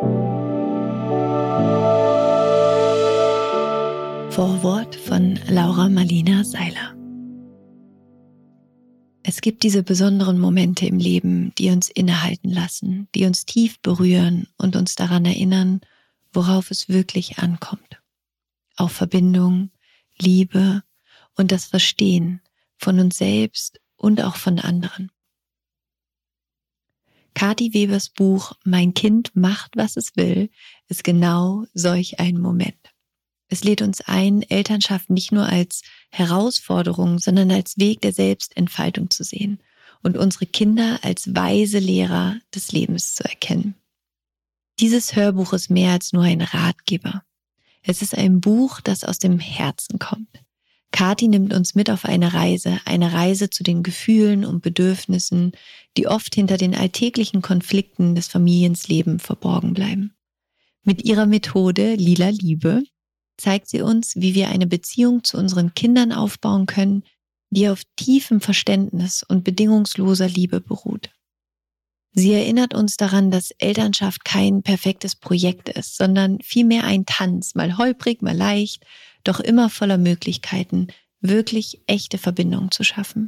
Vorwort von Laura Marlina Seiler. Es gibt diese besonderen Momente im Leben, die uns innehalten lassen, die uns tief berühren und uns daran erinnern, worauf es wirklich ankommt. Auf Verbindung, Liebe und das Verstehen von uns selbst und auch von anderen. Kathi Webers Buch Mein Kind macht, was es will, ist genau solch ein Moment. Es lädt uns ein, Elternschaft nicht nur als Herausforderung, sondern als Weg der Selbstentfaltung zu sehen und unsere Kinder als weise Lehrer des Lebens zu erkennen. Dieses Hörbuch ist mehr als nur ein Ratgeber. Es ist ein Buch, das aus dem Herzen kommt. Kathi nimmt uns mit auf eine Reise zu den Gefühlen und Bedürfnissen, die oft hinter den alltäglichen Konflikten des Familienlebens verborgen bleiben. Mit ihrer Methode Lila Liebe zeigt sie uns, wie wir eine Beziehung zu unseren Kindern aufbauen können, die auf tiefem Verständnis und bedingungsloser Liebe beruht. Sie erinnert uns daran, dass Elternschaft kein perfektes Projekt ist, sondern vielmehr ein Tanz, mal holprig, mal leicht, doch immer voller Möglichkeiten, wirklich echte Verbindungen zu schaffen.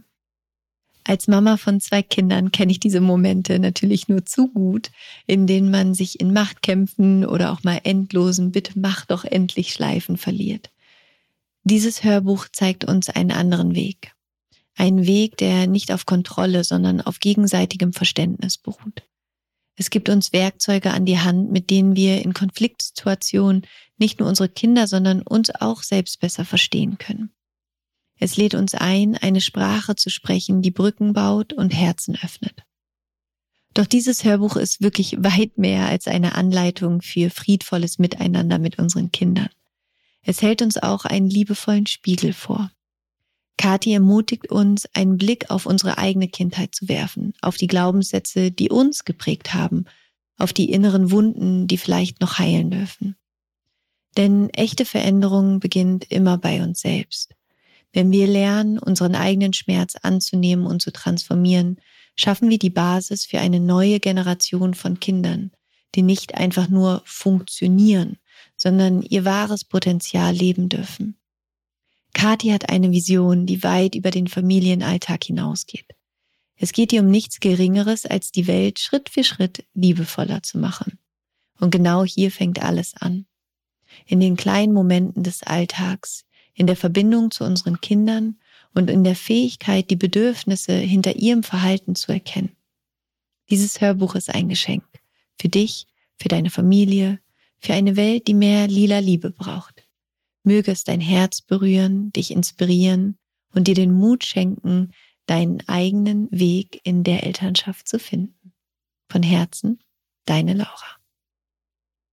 Als Mama von 2 Kindern kenne ich diese Momente natürlich nur zu gut, in denen man sich in Machtkämpfen oder auch mal endlosen Bitte mach doch endlich Schleifen verliert. Dieses Hörbuch zeigt uns einen anderen Weg. Einen Weg, der nicht auf Kontrolle, sondern auf gegenseitigem Verständnis beruht. Es gibt uns Werkzeuge an die Hand, mit denen wir in Konfliktsituationen nicht nur unsere Kinder, sondern uns auch selbst besser verstehen können. Es lädt uns ein, eine Sprache zu sprechen, die Brücken baut und Herzen öffnet. Doch dieses Hörbuch ist wirklich weit mehr als eine Anleitung für friedvolles Miteinander mit unseren Kindern. Es hält uns auch einen liebevollen Spiegel vor. Kathi ermutigt uns, einen Blick auf unsere eigene Kindheit zu werfen, auf die Glaubenssätze, die uns geprägt haben, auf die inneren Wunden, die vielleicht noch heilen dürfen. Denn echte Veränderung beginnt immer bei uns selbst. Wenn wir lernen, unseren eigenen Schmerz anzunehmen und zu transformieren, schaffen wir die Basis für eine neue Generation von Kindern, die nicht einfach nur funktionieren, sondern ihr wahres Potenzial leben dürfen. Kathi hat eine Vision, die weit über den Familienalltag hinausgeht. Es geht ihr um nichts Geringeres, als die Welt Schritt für Schritt liebevoller zu machen. Und genau hier fängt alles an. In den kleinen Momenten des Alltags, in der Verbindung zu unseren Kindern und in der Fähigkeit, die Bedürfnisse hinter ihrem Verhalten zu erkennen. Dieses Hörbuch ist ein Geschenk. Für dich, für deine Familie, für eine Welt, die mehr lila Liebe braucht. Möge es dein Herz berühren, dich inspirieren und dir den Mut schenken, deinen eigenen Weg in der Elternschaft zu finden. Von Herzen, deine Laura.